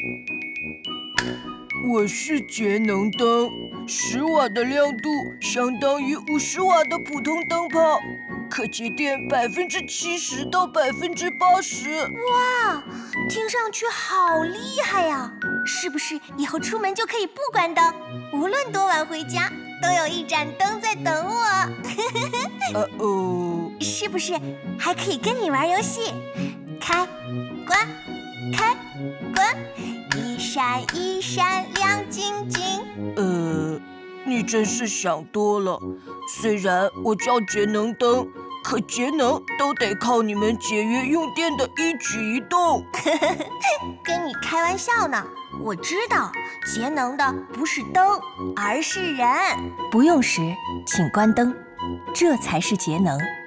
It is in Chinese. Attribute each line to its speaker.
Speaker 1: 我是节能灯，10瓦的亮度相当于50瓦的普通灯泡，可节电70%到80%。
Speaker 2: 哇，听上去好厉害呀！是不是以后出门就可以不关灯，无论多晚回家，都有一盏灯在等我？是不是还可以跟你玩游戏？开关开关，一闪一闪亮晶晶。
Speaker 1: 你真是想多了。虽然我叫节能灯，可节能都得靠你们节约用电的一举一动。
Speaker 2: 跟你开玩笑呢，我知道节能的不是灯，而是人。不用时请关灯，这才是节能。